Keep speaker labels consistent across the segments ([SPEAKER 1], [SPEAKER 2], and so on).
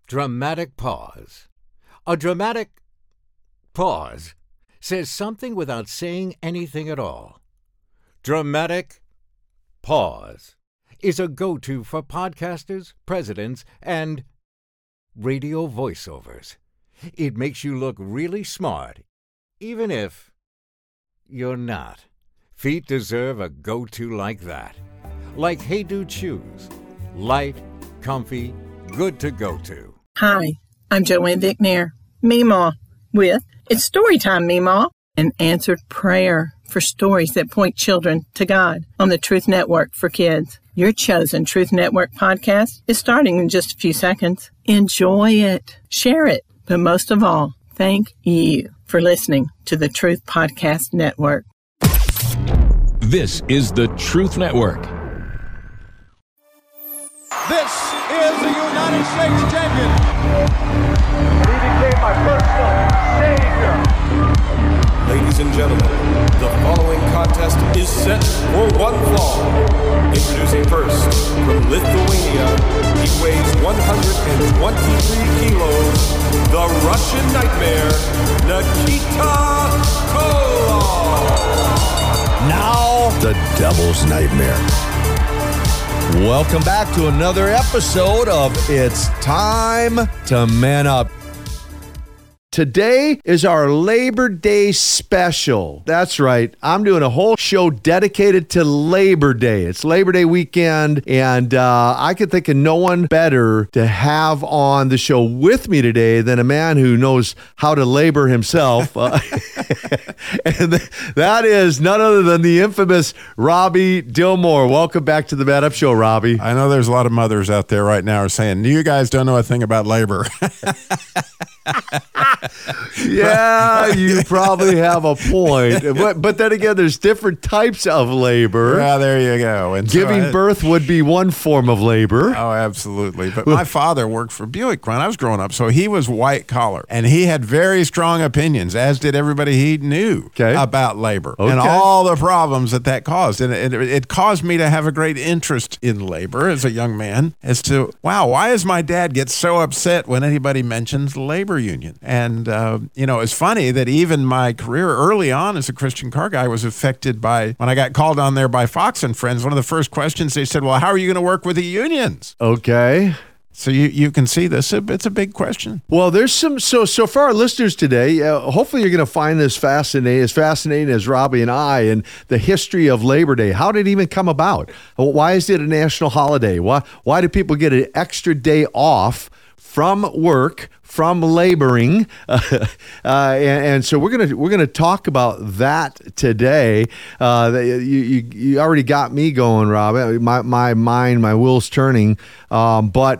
[SPEAKER 1] Dramatic pause. A dramatic pause says something without saying anything at all. Dramatic pause is a go-to for podcasters, presidents, and radio voiceovers. It makes you look really smart, even if you're not. Feet deserve a go-to like that. Like Hey Dude shoes. Light, comfy, good to go to.
[SPEAKER 2] Hi, I'm Joanne Vicknair, Meemaw, with It's Storytime, Meemaw, an answered prayer for stories that point children to God on the Truth Network for Kids. Your chosen Truth Network podcast is starting in just a few seconds. Enjoy it, share it, but most of all, thank you for listening to the Truth Podcast Network.
[SPEAKER 3] This is the Truth Network.
[SPEAKER 4] This is the United States champion.
[SPEAKER 5] He became my personal savior.
[SPEAKER 6] Ladies and gentlemen, the following contest is set for one fall. Introducing first, from Lithuania, he weighs 123 kilos, the Russian Nightmare, Nikita Koloff.
[SPEAKER 7] Now, the Devil's Nightmare. Welcome back to another episode of It's Time to Man Up. Today is our Labor Day special. That's right. I'm doing a whole show dedicated to Labor Day. It's Labor Day weekend, and I could think of no one better to have on the show with me today than a man who knows how to labor himself. And that is none other than the infamous Robbie Dilmore. Welcome back to the Man Up Show, Robbie.
[SPEAKER 8] I know there's a lot of mothers out there right now are saying, you guys don't know a thing about labor.
[SPEAKER 7] Yeah, you probably have a point. But then again, there's different types of labor.
[SPEAKER 8] Yeah, there you go. And
[SPEAKER 7] giving birth would be one form of labor.
[SPEAKER 8] Oh, absolutely. But my father worked for Buick when I was growing up, so he was white collar. And he had very strong opinions, as did everybody he knew about labor and all the problems that caused. And it caused me to have a great interest in labor as a young man as to, wow, why does my dad get so upset when anybody mentions the labor union? And, it's funny that even my career early on as a Christian car guy was affected by, when I got called on there by Fox and Friends, one of the first questions they said, well, how are you going to work with the unions?
[SPEAKER 7] Okay.
[SPEAKER 8] So you can see this. It's a big question.
[SPEAKER 7] Well, there's some, so for our listeners today, hopefully you're going to find this as fascinating as Robbie and I, and the history of Labor Day. How did it even come about? Why is it a national holiday? Why do people get an extra day off from work, from laboring, and so we're gonna talk about that today. You already got me going, Rob. My mind, my wheels turning. So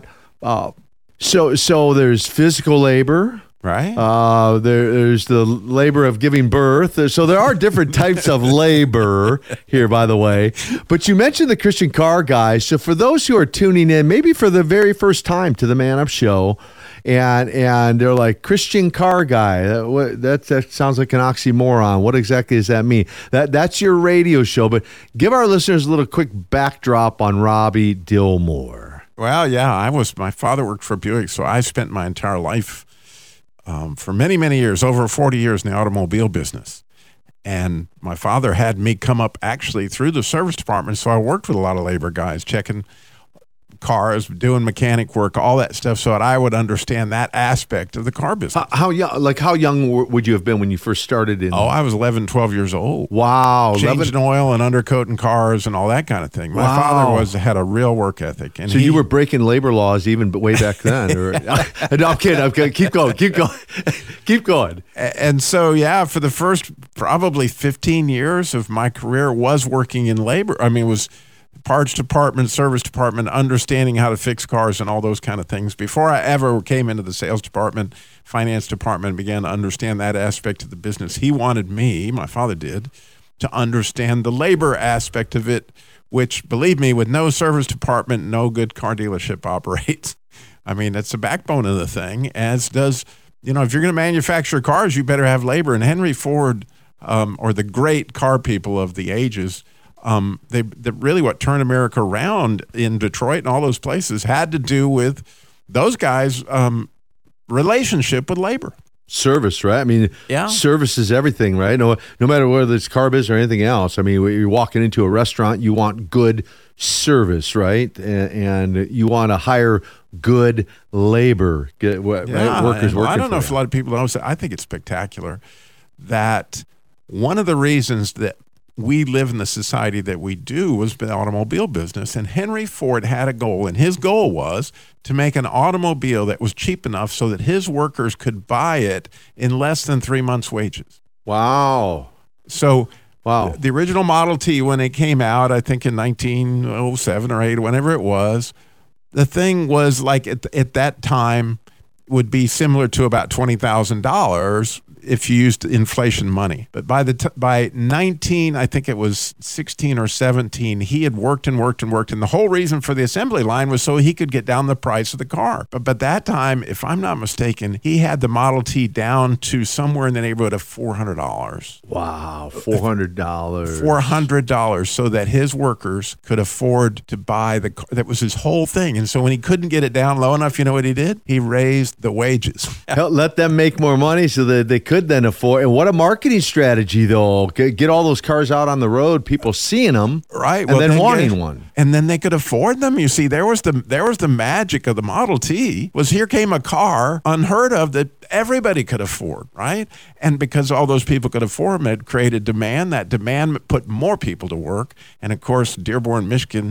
[SPEAKER 7] there's physical labor.
[SPEAKER 8] Right.
[SPEAKER 7] There's the labor of giving birth. So there are different types of labor here, by the way. But you mentioned the Christian car guy. So for those who are tuning in, maybe for the very first time to the Man Up Show, and they're like, Christian car guy, that sounds like an oxymoron. What exactly does that mean? That's your radio show. But give our listeners a little quick backdrop on Robbie Dilmore.
[SPEAKER 8] Well, yeah, my father worked for Buick, so I spent my entire life for many, many years, over 40 years in the automobile business. And my father had me come up actually through the service department, so I worked with a lot of labor guys, checking cars, doing mechanic work, all that stuff, so that I would understand that aspect of the car business.
[SPEAKER 7] How young would you have been when you first started in?
[SPEAKER 8] Oh, I was 11, 12 years old.
[SPEAKER 7] Wow.
[SPEAKER 8] Changing oil and undercoating cars and all that kind of thing. My father had a real work ethic. And
[SPEAKER 7] so you were breaking labor laws even way back then? No, I'm kidding. Keep going.
[SPEAKER 8] And so, yeah, for the first probably 15 years of my career was working in labor. I mean, it was parts department, service department, understanding how to fix cars and all those kind of things. Before I ever came into the sales department, finance department, and began to understand that aspect of the business, he wanted me, my father did, to understand the labor aspect of it, which, believe me, with no service department, no good car dealership operates. I mean, that's the backbone of the thing, as does, if you're going to manufacture cars, you better have labor. And Henry Ford, or the great car people of the ages, they really what turned America around in Detroit and all those places had to do with those guys' relationship with labor.
[SPEAKER 7] Service, right? I mean,
[SPEAKER 8] Yeah.
[SPEAKER 7] service is everything, right? No matter whether it's car business or anything else. I mean, when you're walking into a restaurant, you want good service, right? And you want to hire good labor, right? Workers
[SPEAKER 8] and
[SPEAKER 7] working.
[SPEAKER 8] I don't know
[SPEAKER 7] for
[SPEAKER 8] if a
[SPEAKER 7] you.
[SPEAKER 8] lot of people know. I think it's spectacular that one of the reasons that we live in the society that we do was the automobile business. And Henry Ford had a goal, and his goal was to make an automobile that was cheap enough so that his workers could buy it in less than 3 months' wages.
[SPEAKER 7] Wow.
[SPEAKER 8] So
[SPEAKER 7] Wow.
[SPEAKER 8] the original Model T, when it came out, I think in 1907 or 8, whenever it was, the thing was like at that time would be similar to about $20,000 if you used inflation money. But by 19, I think it was 16 or 17, he had worked and worked and worked. And the whole reason for the assembly line was so he could get down the price of the car. But that time, if I'm not mistaken, he had the Model T down to somewhere in the neighborhood of $400.
[SPEAKER 7] Wow. $400.
[SPEAKER 8] $400 so that his workers could afford to buy the car. That was his whole thing. And so when he couldn't get it down low enough, you know what he did? He raised the wages.
[SPEAKER 7] Let them make more money so that they could then afford. And what a marketing strategy, though. Get all those cars out on the road, people seeing them,
[SPEAKER 8] Right.
[SPEAKER 7] and then wanting one.
[SPEAKER 8] And then they could afford them. You see, there was the magic of the Model T was here came a car unheard of that everybody could afford, right? And because all those people could afford them, it created demand. That demand put more people to work. And of course, Dearborn, Michigan,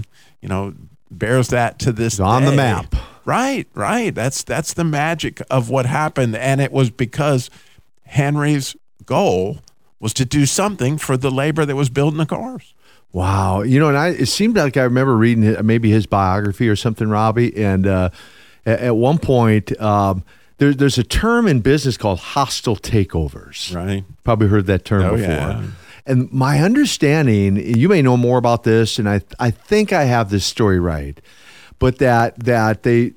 [SPEAKER 8] bears that to this
[SPEAKER 7] It's on the
[SPEAKER 8] day.
[SPEAKER 7] map.
[SPEAKER 8] Right. That's the magic of what happened. And it was because Henry's goal was to do something for the labor that was building the cars.
[SPEAKER 7] Wow. And it seemed like I remember reading maybe his biography or something, Robbie. And at one point, there's a term in business called hostile takeovers.
[SPEAKER 8] Right.
[SPEAKER 7] Probably heard that term before.
[SPEAKER 8] Yeah.
[SPEAKER 7] And my understanding, you may know more about this, and I think I have this story right, but that they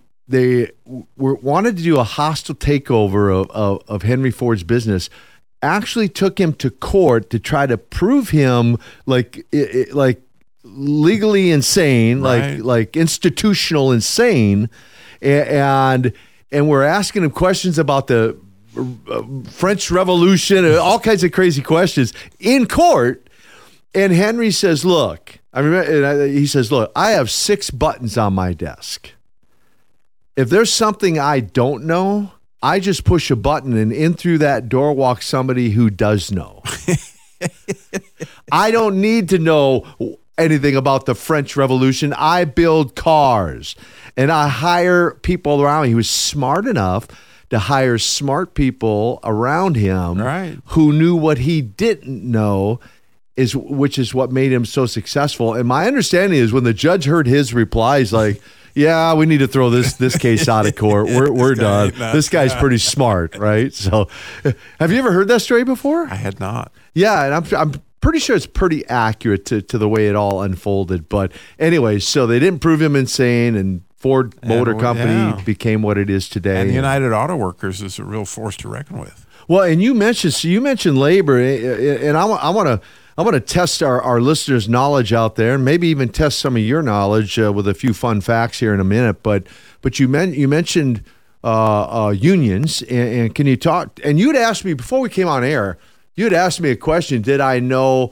[SPEAKER 7] wanted to do a hostile takeover of Henry Ford's business, actually took him to court to try to prove him like legally insane,
[SPEAKER 8] Right.
[SPEAKER 7] like institutional insane, and we're asking him questions about the French Revolution, all kinds of crazy questions in court. And Henry says, "Look, he says, look, I have 6 buttons on my desk. If there's something I don't know, I just push a button and in through that door walks somebody who does know. I don't need to know anything about the French Revolution. I build cars and I hire people around me." He was smart enough to hire smart people around him,
[SPEAKER 8] Right.
[SPEAKER 7] who knew what he didn't know, which is what made him so successful. And my understanding is when the judge heard his replies, like, "Yeah, we need to throw this case out of court. We're done. This guy's pretty smart," right? So, have you ever heard that story before?
[SPEAKER 8] I had not.
[SPEAKER 7] Yeah, and I'm pretty sure it's pretty accurate to the way it all unfolded. But anyway, so they didn't prove him insane, and Ford Motor Company
[SPEAKER 8] yeah.
[SPEAKER 7] became what it is today.
[SPEAKER 8] And United Auto Workers is a real force to reckon with.
[SPEAKER 7] Well, and you mentioned labor, and I want to test our listeners' knowledge out there, and maybe even test some of your knowledge with a few fun facts here in a minute. But you mentioned unions, and can you talk? And you'd asked me before we came on air. You had asked me a question. Did I know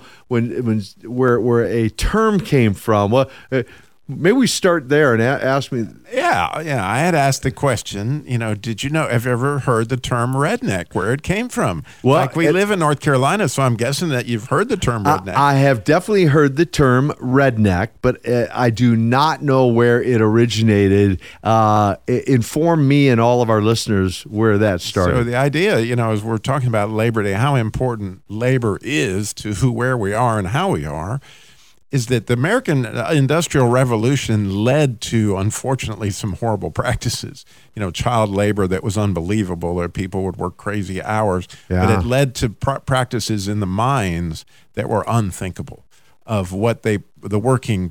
[SPEAKER 7] where a term came from? Well, maybe we start there and ask me.
[SPEAKER 8] Yeah. I had asked the question, did you know, have you ever heard the term redneck, where it came from?
[SPEAKER 7] Well,
[SPEAKER 8] we live in North Carolina, so I'm guessing that you've heard the term redneck.
[SPEAKER 7] I have definitely heard the term redneck, but I do not know where it originated. Inform me and all of our listeners where that started.
[SPEAKER 8] So the idea, as we're talking about Labor Day, how important labor is to where we are and how we are, is that the American Industrial Revolution led to, unfortunately, some horrible practices. Child labor that was unbelievable, where people would work crazy hours.
[SPEAKER 7] Yeah.
[SPEAKER 8] But it led to practices in the mines that were unthinkable, of what the working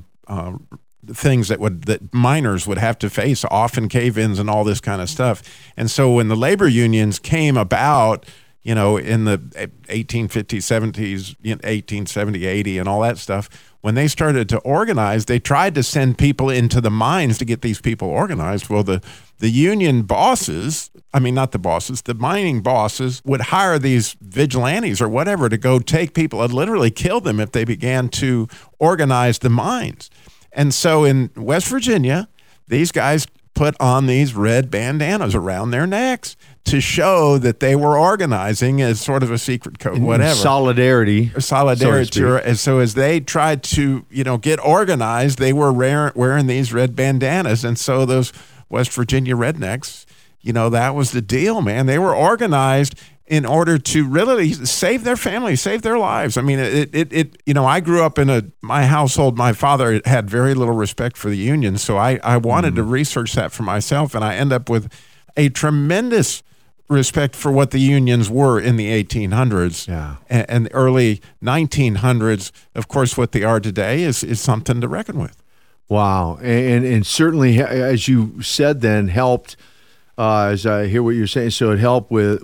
[SPEAKER 8] things that miners would have to face, often cave-ins and all this kind of stuff. And so when the labor unions came about, in the 1850s, 70s, 1870, 80, and all that stuff, when they started to organize, they tried to send people into the mines to get these people organized. Well, the union bosses, I mean, not the bosses, the mining bosses would hire these vigilantes or whatever to go take people and literally kill them if they began to organize the mines. And so in West Virginia, these guys put on these red bandanas around their necks to show that they were organizing as sort of a secret code, whatever.
[SPEAKER 7] Solidarity.
[SPEAKER 8] So as they tried to, get organized, they were wearing these red bandanas. And so those West Virginia rednecks, that was the deal, man. They were organized in order to really save their family, save their lives. I mean, I grew up in my household. My father had very little respect for the union, so I wanted to research that for myself, and I end up with a tremendous respect for what the unions were in the 1800s and the early 1900s. Of course, what they are today is something to reckon with. Wow,
[SPEAKER 7] and certainly, as you said, then helped. As I hear what you're saying, so it helped with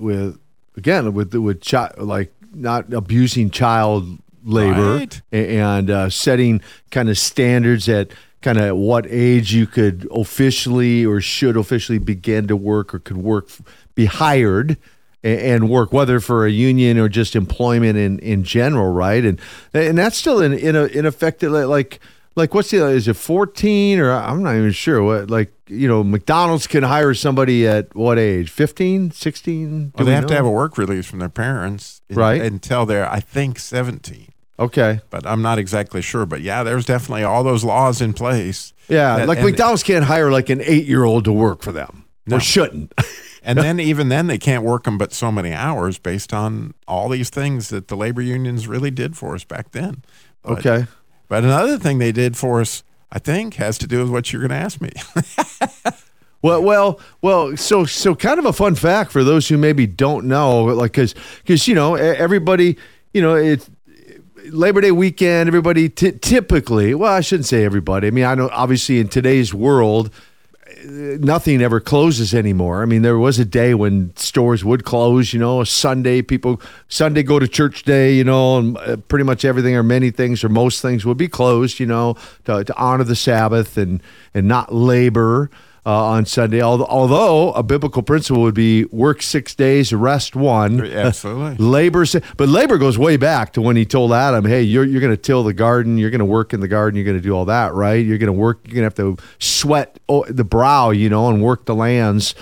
[SPEAKER 7] not abusing child labor,
[SPEAKER 8] right,
[SPEAKER 7] and setting kind of standards at kind of what age you could officially or should officially begin to work or could be hired and work, whether for a union or just employment in general, right? And that's still in effect, like what's is it 14 or I'm not even sure what, McDonald's can hire somebody at what age? 15, 16?
[SPEAKER 8] Well, they have to have a work release from their parents,
[SPEAKER 7] right,
[SPEAKER 8] until they're, I think, 17.
[SPEAKER 7] Okay.
[SPEAKER 8] But I'm not exactly sure. But yeah, there's definitely all those laws in place.
[SPEAKER 7] Yeah, McDonald's can't hire like an 8-year-old to work for them. No. Or shouldn't.
[SPEAKER 8] And then even then they can't work them but so many hours based on all these things that the labor unions really did for us back then.
[SPEAKER 7] Okay.
[SPEAKER 8] But another thing they did for us, I think, has to do with what you're going to ask me.
[SPEAKER 7] Well. So kind of a fun fact for those who maybe don't know, because everybody, it's Labor Day weekend. Everybody typically, well, I shouldn't say everybody. I mean, I know obviously in today's world, nothing ever closes anymore. I mean, there was a day when stores would close, Sunday go to church day, and pretty much everything or many things or most things would be closed, to honor the Sabbath and not labor on Sunday. Although a biblical principle would be work 6 days, rest 1.
[SPEAKER 8] Absolutely.
[SPEAKER 7] But labor goes way back to when he told Adam, hey, you're going to till the garden, you're going to work in the garden, you're going to do all that, right? You're going to work, you're going to have to sweat the brow, and work the lands.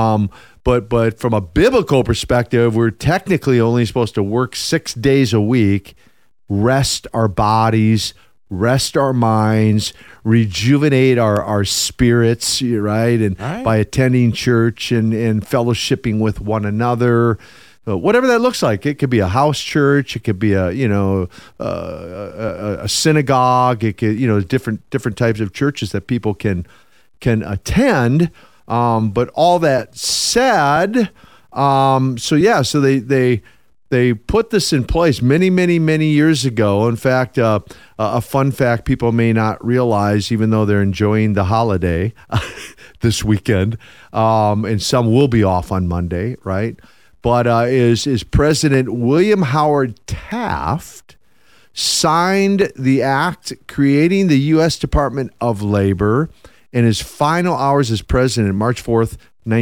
[SPEAKER 7] But from a biblical perspective, we're technically only supposed to work 6 days a week, rest our bodies, rest our minds, rejuvenate our spirits, right? And by attending church and fellowshipping with one another, whatever that looks like. It could be a house church, it could be a synagogue, it could different types of churches that people can attend. But all that said, so they put this in place many years ago. In fact, a fun fact people may not realize, even though they're enjoying the holiday this weekend, and some will be off on Monday, right? But is President William Howard Taft signed the act creating the U.S. Department of Labor in his final hours as president, March 4th,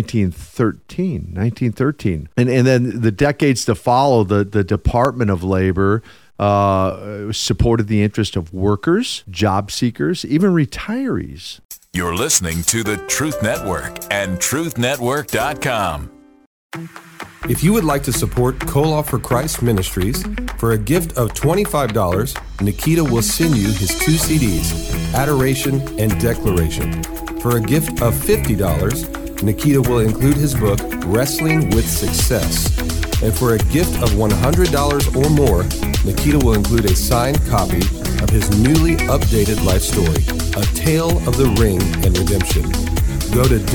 [SPEAKER 7] 1913. And then the decades to follow, the Department of Labor supported the interest of workers, job seekers, even retirees.
[SPEAKER 3] You're listening to the Truth Network and truthnetwork.com.
[SPEAKER 6] If you would like to support Koloff for Christ Ministries, for a gift of $25, Nikita will send you his 2 CDs, Adoration and Declaration. For a gift of $50, Nikita will include his book, Wrestling with Success. And for a gift of $100 or more, Nikita will include a signed copy of his newly updated life story, A Tale of the Ring and Redemption. Go to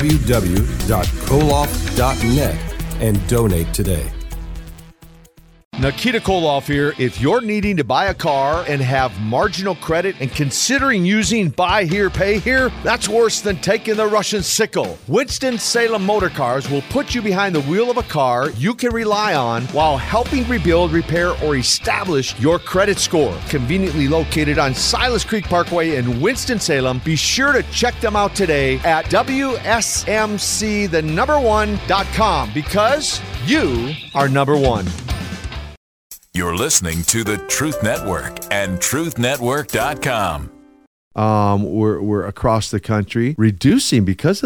[SPEAKER 6] www.koloff.net and donate today.
[SPEAKER 7] Nikita Koloff here. If you're needing to buy a car and have marginal credit and considering using buy here, pay here, that's worse than taking the Russian sickle. Winston-Salem Motor Cars will put you behind the wheel of a car you can rely on while helping rebuild, repair, or establish your credit score. Conveniently located on Silas Creek Parkway in Winston-Salem, be sure to check them out today at WSMC1.com because you are number one.
[SPEAKER 3] You're listening to the Truth Network and truthnetwork.com.
[SPEAKER 7] We're across the country reducing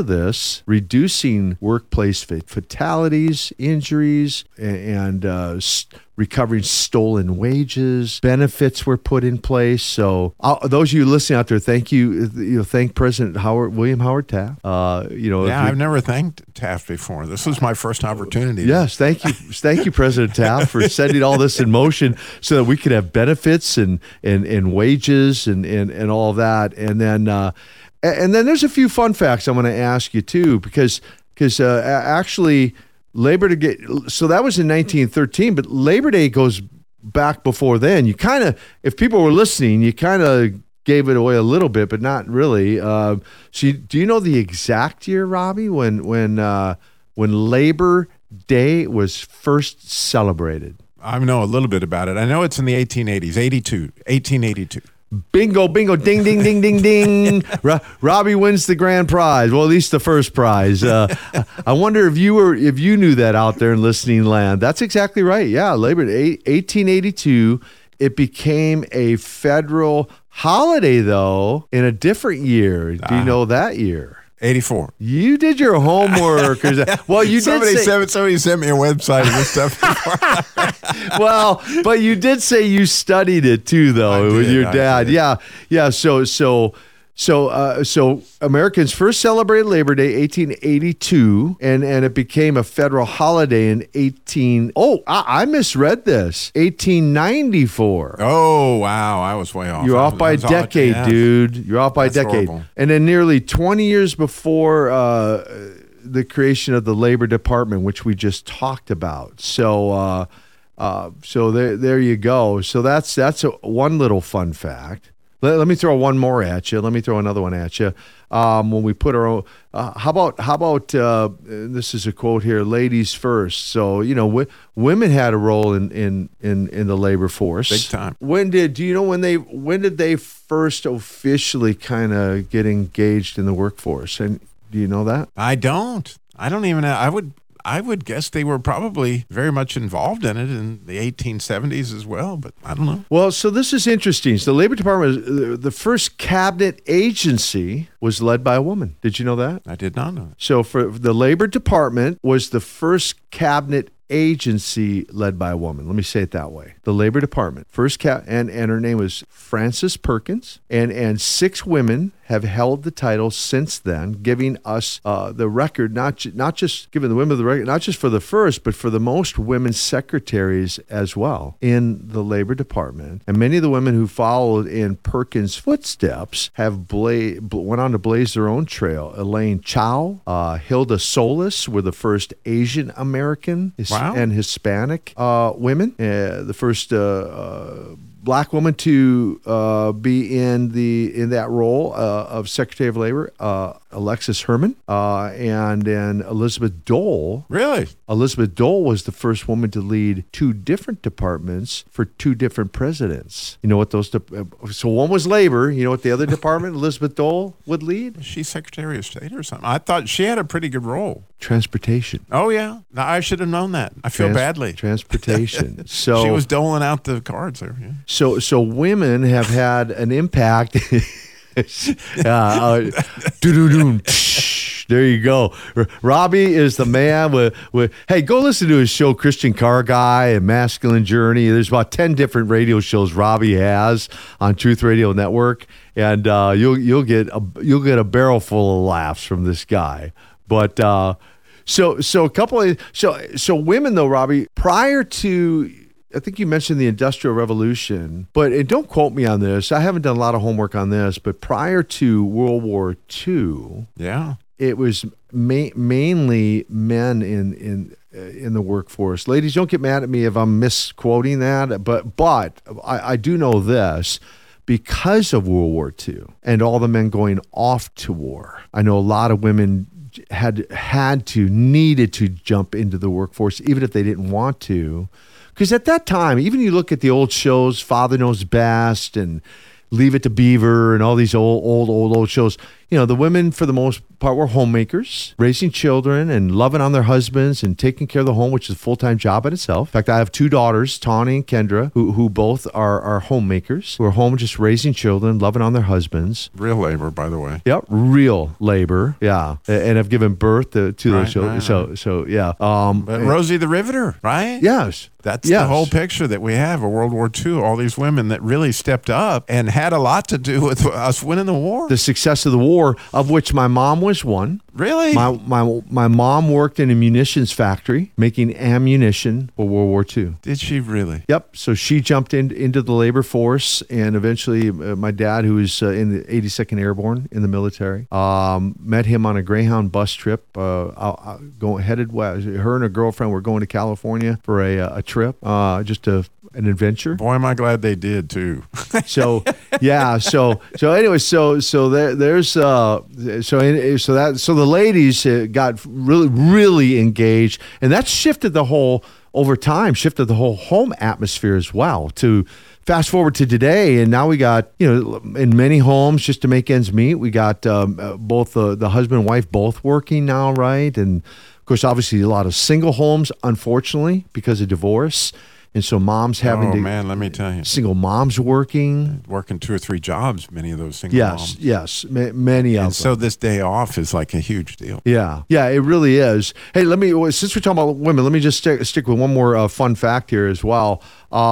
[SPEAKER 7] workplace fatalities, injuries, and recovering stolen wages. Benefits were put in place. So those of you listening out there, thank you. Thank President William Howard Taft.
[SPEAKER 8] I've never thanked Taft before. This was my first opportunity.
[SPEAKER 7] Yes, thank you, President Taft, for setting all this in motion so that we could have benefits and wages and all that. And then there's a few fun facts I'm going to ask you too, because actually. Labor Day, so that was in 1913, but Labor Day goes back before then. You kind of, if people were listening, you kind of gave it away a little bit, but not really. Do you know the exact year, Robbie, when Labor Day was first celebrated?
[SPEAKER 8] I know a little bit about it. I know it's in the 1880s, 1882.
[SPEAKER 7] Bingo, bingo, ding, ding, ding, ding, ding. Robbie wins the grand prize. Well, at least the first prize. I wonder if you knew that out there in listening land. That's exactly right. Yeah, Labor Day, 1882. It became a federal holiday, though, in a different year. Do you know that year?
[SPEAKER 8] 84.
[SPEAKER 7] You did your homework. Well,
[SPEAKER 8] somebody sent me a website and this stuff.
[SPEAKER 7] Well, but you did say you studied it too, though, with your dad. Yeah. So Americans first celebrated Labor Day 1882, and it became a federal holiday in I misread this. 1894.
[SPEAKER 8] Oh, wow. I was way off.
[SPEAKER 7] You're off by a decade, dude. You're off by a decade.
[SPEAKER 8] Horrible. And
[SPEAKER 7] then nearly 20 years before the creation of the Labor Department, which we just talked about. So there you go. So that's one little fun fact. Let me throw one more at you. Let me throw another one at you. When we put our own, how about this is a quote here, ladies first. So, women had a role in the labor force.
[SPEAKER 8] Big time.
[SPEAKER 7] When did they first officially kind of get engaged in the workforce? And do you know that?
[SPEAKER 8] I don't even know. I would guess they were probably very much involved in it in the 1870s as well, but I don't know.
[SPEAKER 7] Well, so this is interesting. So the Labor Department, the first cabinet agency was led by a woman. Did you know that?
[SPEAKER 8] I did not know.
[SPEAKER 7] So for the Labor Department was the first cabinet agency led by a woman. Let me say it that way. The Labor Department, and her name was Frances Perkins, and 6 women have held the title since then, giving us the record, not just giving the women the record, not just for the first, but for the most women secretaries as well in the Labor Department. And many of the women who followed in Perkins' footsteps have went on to blaze their own trail. Elaine Chao, Hilda Solis were the first Asian American and Hispanic women, the first Black woman to be in that role of Secretary of Labor, Alexis Herman, and then Elizabeth Dole.
[SPEAKER 8] Really?
[SPEAKER 7] Elizabeth Dole was the first woman to lead 2 different departments for 2 different presidents. You know what those? So one was labor. You know what the other department Elizabeth Dole would lead?
[SPEAKER 8] Was she Secretary of State or something? I thought she had a pretty good role.
[SPEAKER 7] Transportation.
[SPEAKER 8] Oh yeah, I should have known that. I feel badly.
[SPEAKER 7] Transportation. So
[SPEAKER 8] she was doling out the cards there. Yeah.
[SPEAKER 7] So women have had an impact. There you go. Robbie is the man with hey, go listen to his show, Christian Car Guy and Masculine Journey. There's about 10 different radio shows Robbie has on Truth Radio Network, and you'll get a barrel full of laughs from this guy. But so a couple of so women though, Robbie, prior to, I think you mentioned the Industrial Revolution, and don't quote me on this. I haven't done a lot of homework on this, but prior to World War II,
[SPEAKER 8] yeah,
[SPEAKER 7] it was mainly men in the workforce. Ladies, don't get mad at me if I'm misquoting that, but I do know this. Because of World War II and all the men going off to war, I know a lot of women needed to jump into the workforce, even if they didn't want to. Because at that time, even you look at the old shows, Father Knows Best and Leave It to Beaver and all these old shows, the women for the most part were homemakers, raising children and loving on their husbands and taking care of the home, which is a full-time job in itself. In fact, I have 2 daughters, Tawny and Kendra, who both are homemakers, who are home just raising children, loving on their husbands.
[SPEAKER 8] Real labor, by the way.
[SPEAKER 7] Yep, real labor, yeah. And have given birth to those children. Right. So yeah.
[SPEAKER 8] But Rosie the Riveter, right?
[SPEAKER 7] Yes.
[SPEAKER 8] That's the whole picture that we have of World War II, all these women that really stepped up and had a lot to do with us winning the war.
[SPEAKER 7] The success of the war, of which my mom was one.
[SPEAKER 8] Really?
[SPEAKER 7] My mom worked in a munitions factory making ammunition for World War II.
[SPEAKER 8] Did she really?
[SPEAKER 7] Yep. So she jumped into the labor force, and eventually my dad, who was in the 82nd Airborne in the military, met him on a Greyhound bus trip. Headed west. Her and her girlfriend were going to California for a trip, an adventure.
[SPEAKER 8] Boy, am I glad they did too.
[SPEAKER 7] So yeah. So the ladies got really engaged, and that shifted the whole home atmosphere as well. To fast forward to today, and now we got, in many homes, just to make ends meet, we got both the husband and wife both working now, right? And of course, obviously, a lot of single homes, unfortunately, because of divorce. And so moms having to...
[SPEAKER 8] Oh, man, let me tell you.
[SPEAKER 7] Single moms working
[SPEAKER 8] 2 or 3 jobs, many of those single moms.
[SPEAKER 7] Yes, many of them.
[SPEAKER 8] And so this day off is like a huge deal.
[SPEAKER 7] Yeah, it really is. Hey, since we're talking about women, let me just stick with one more fun fact here as well.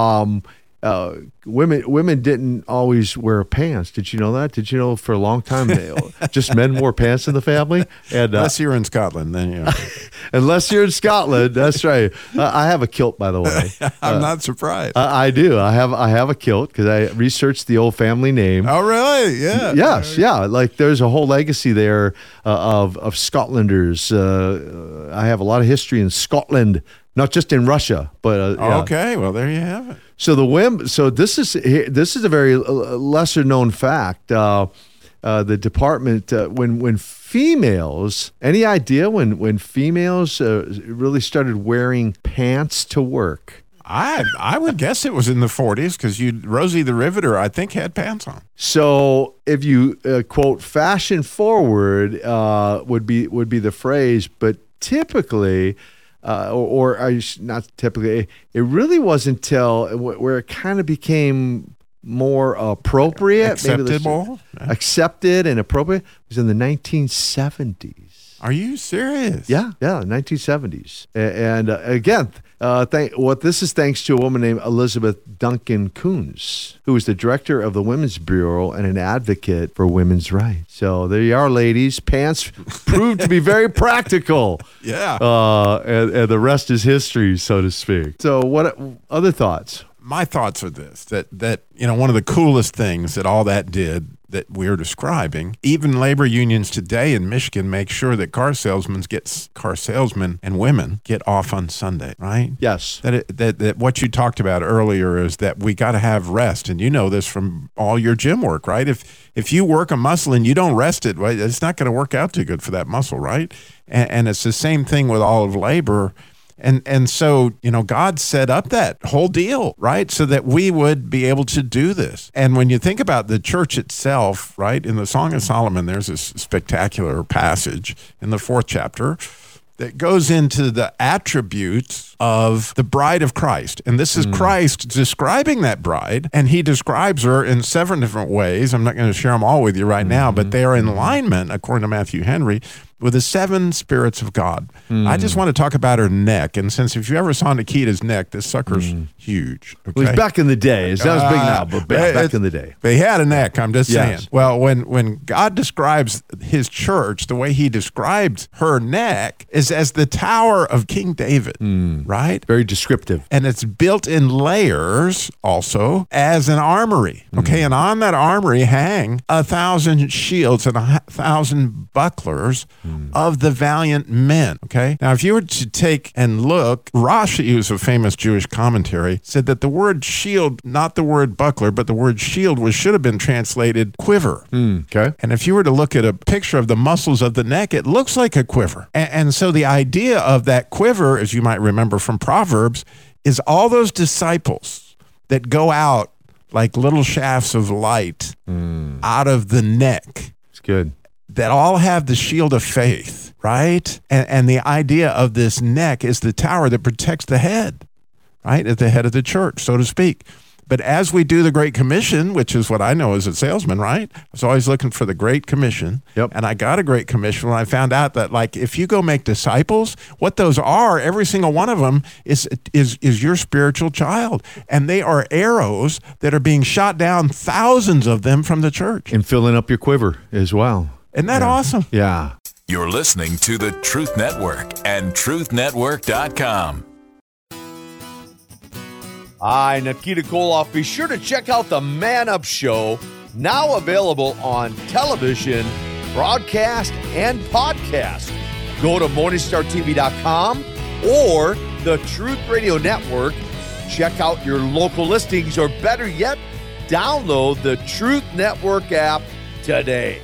[SPEAKER 7] Women didn't always wear pants. Did you know that? Did you know for a long time just men wore pants in the family? And
[SPEAKER 8] unless you're in Scotland, then yeah.
[SPEAKER 7] Unless you're in Scotland, that's right. I have a kilt, by the way.
[SPEAKER 8] I'm not surprised.
[SPEAKER 7] I do. I have a kilt because I researched the old family name.
[SPEAKER 8] Oh, really? Yeah.
[SPEAKER 7] Yes, yeah. Like there's a whole legacy there of Scotlanders. I have a lot of history in Scotland. Not just in Russia, but
[SPEAKER 8] okay. Well, there you have it.
[SPEAKER 7] So the women. So this is a very lesser known fact. The department when females. Any idea when females really started wearing pants to work?
[SPEAKER 8] I would guess it was in the 40s because Rosie the Riveter, I think, had pants on.
[SPEAKER 7] So if you quote fashion forward would be the phrase, but typically. Not typically, it really wasn't until where it kind of became more appropriate, accepted and appropriate. It was in the 1970s.
[SPEAKER 8] Are you serious?
[SPEAKER 7] Yeah, 1970s. And again, this is thanks to a woman named Elizabeth Duncan Coons, who is the director of the Women's Bureau and an advocate for women's rights. So there you are, ladies. Pants proved to be very practical.
[SPEAKER 8] Yeah.
[SPEAKER 7] And the rest is history, so to speak. So what other thoughts?
[SPEAKER 8] My thoughts are this, that one of the coolest things that all that did that we're describing, even labor unions today in Michigan make sure that car salesmen and women get off on Sunday, right?
[SPEAKER 7] Yes.
[SPEAKER 8] That what you talked about earlier is that we got to have rest, and you know this from all your gym work, right? If you work a muscle and you don't rest it, right, it's not going to work out too good for that muscle, right? And it's the same thing with all of labor. And so, God set up that whole deal, right? So that we would be able to do this. And when you think about the church itself, right, in the Song of Solomon, there's this spectacular passage in the 4th chapter that goes into the attributes of the bride of Christ. And this is Christ describing that bride, and he describes her in 7 different ways. I'm not going to share them all with you right now, but they are in alignment, according to Matthew Henry, with the 7 spirits of God. I just want to talk about her neck. And since if you ever saw Nikita's neck, this sucker's huge. Okay?
[SPEAKER 7] Well, it's back in the day. It's not as big now, but back in the day.
[SPEAKER 8] But he had a neck, I'm just saying. Well, when God describes his church, the way he described her neck is as the tower of King David, right?
[SPEAKER 7] Very descriptive.
[SPEAKER 8] And it's built in layers also as an armory. Okay, and on that armory hang 1,000 shields and 1,000 bucklers of the valiant men. Okay. Now, if you were to take and look, Rashi, who's a famous Jewish commentary, said that the word shield, not the word buckler, but the word shield should have been translated quiver.
[SPEAKER 7] Okay.
[SPEAKER 8] And if you were to look at a picture of the muscles of the neck, it looks like a quiver. And so the idea of that quiver, as you might remember from Proverbs, is all those disciples that go out like little shafts of light out of the neck.
[SPEAKER 7] It's good.
[SPEAKER 8] That all have the shield of faith, right? And the idea of this neck is the tower that protects the head, right? At the head of the church, so to speak. But as we do the Great Commission, which is what I know as a salesman, right? I was always looking for the Great Commission.
[SPEAKER 7] Yep.
[SPEAKER 8] And I got a Great Commission when I found out that, like, if you go make disciples, what those are, every single one of them is your spiritual child. And they are arrows that are being shot down, thousands of them from the church.
[SPEAKER 7] And filling up your quiver as well.
[SPEAKER 8] Isn't that awesome?
[SPEAKER 7] Yeah.
[SPEAKER 3] You're listening to the Truth Network and truthnetwork.com.
[SPEAKER 9] Hi, Nikita Koloff. Be sure to check out the Man Up Show, now available on television, broadcast, and podcast. Go to MorningstarTV.com or the Truth Radio Network. Check out your local listings, or better yet, download the Truth Network app today.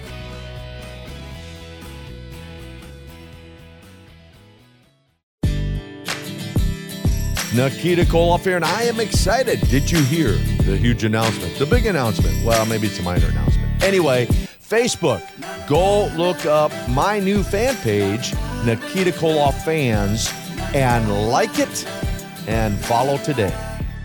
[SPEAKER 9] Nikita Koloff here, and I am excited. Did you hear the huge announcement? The big announcement? Well, maybe it's a minor announcement. Anyway, Facebook, go look up my new fan page, Nikita Koloff Fans, and like it and follow today.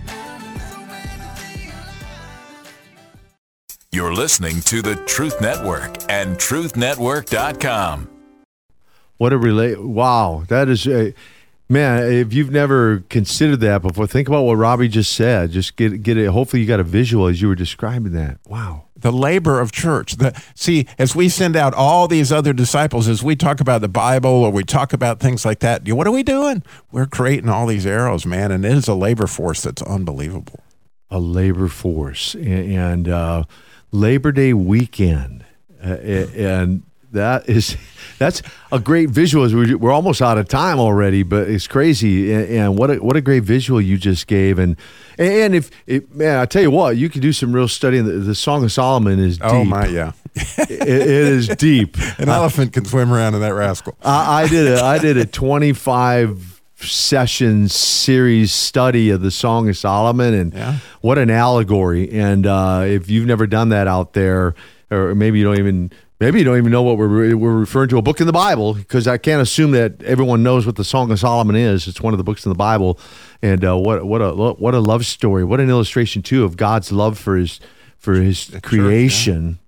[SPEAKER 3] You're listening to the Truth Network and truthnetwork.com.
[SPEAKER 7] What a wow, that is a... Man, if you've never considered that before, think about what Robbie just said. Just get it. Hopefully you got a visual as you were describing that. Wow.
[SPEAKER 8] The labor of church. See, as we send out all these other disciples, as we talk about the Bible or we talk about things like that, what are we doing? We're creating all these arrows, man, and it is a labor force that's unbelievable.
[SPEAKER 7] A labor force. And Labor Day weekend. And that's a great visual. We're almost out of time already, but it's crazy. And what a great visual you just gave. And man, I tell you what, you can do some real study. The Song of Solomon is deep.
[SPEAKER 8] Oh my, yeah,
[SPEAKER 7] it is deep.
[SPEAKER 8] An elephant can swim around in that rascal.
[SPEAKER 7] I did a 25 session series study of the Song of Solomon, and what an allegory. And if you've never done that out there, or maybe you don't even know what we're referring to, a book in the Bible, because I can't assume that everyone knows what the Song of Solomon is. It's one of the books in the Bible, and what a love story, what an illustration too of God's love for his creation,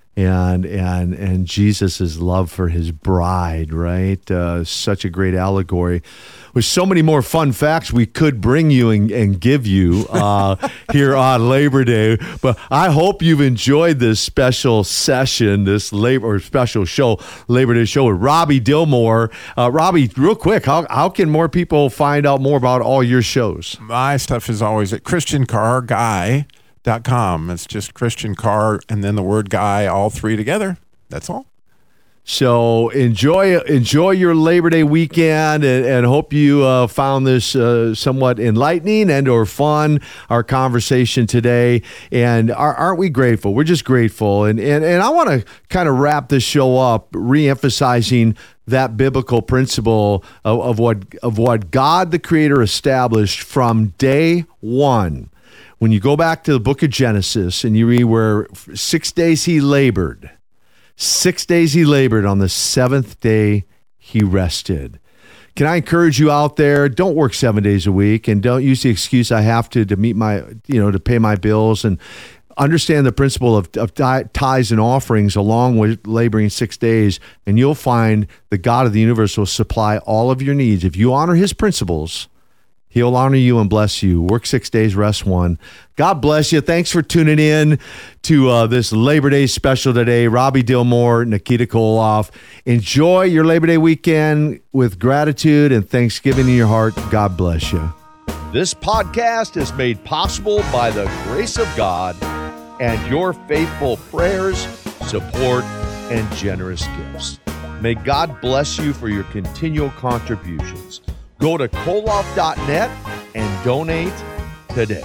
[SPEAKER 7] and Jesus' love for his bride. Right, such a great allegory. With so many more fun facts we could bring you and give you here on Labor Day. But I hope you've enjoyed this special session, this special show, Labor Day show with Robbie Dilmore. Robbie, real quick, how can more people find out more about all your shows?
[SPEAKER 8] My stuff is always at ChristianCarGuy.com. It's just Christian Car and then the word guy, all three together. That's all.
[SPEAKER 7] So enjoy your Labor Day weekend, and hope you found this somewhat enlightening and or fun, our conversation today. And aren't we grateful? We're just grateful. And I want to kind of wrap this show up, re-emphasizing that biblical principle of what God the Creator established from day one. When you go back to the book of Genesis and you read where 6 days he labored. 6 days he labored, on the seventh day he rested. Can I encourage you out there, don't work 7 days a week, and don't use the excuse I have to meet my, to pay my bills, and understand the principle of tithes and offerings along with laboring 6 days, and you'll find the God of the universe will supply all of your needs. If you honor his principles, he'll honor you and bless you. Work 6 days, rest one. God bless you. Thanks for tuning in to this Labor Day special today. Robbie Dilmore, Nikita Koloff. Enjoy your Labor Day weekend with gratitude and thanksgiving in your heart. God bless you.
[SPEAKER 9] This podcast is made possible by the grace of God and your faithful prayers, support, and generous gifts. May God bless you for your continual contributions. Go to koloff.net and donate today.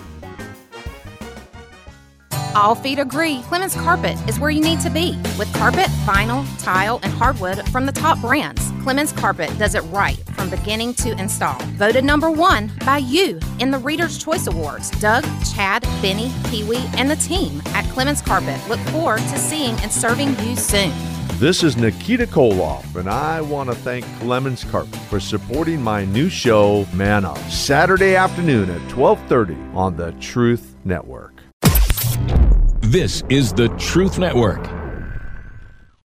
[SPEAKER 10] All feet agree Clemens Carpet is where you need to be. With carpet, vinyl, tile, and hardwood from the top brands, Clemens Carpet does it right from beginning to install. Voted number 1 by you in the Reader's Choice Awards. Doug, Chad, Benny, Pee-wee, and the team at Clemens Carpet look forward to seeing and serving you soon.
[SPEAKER 9] This is Nikita Koloff, and I want to thank Clemens Carpet for supporting my new show, Man Up, Saturday afternoon at 12:30 on the Truth Network.
[SPEAKER 3] This is the Truth Network.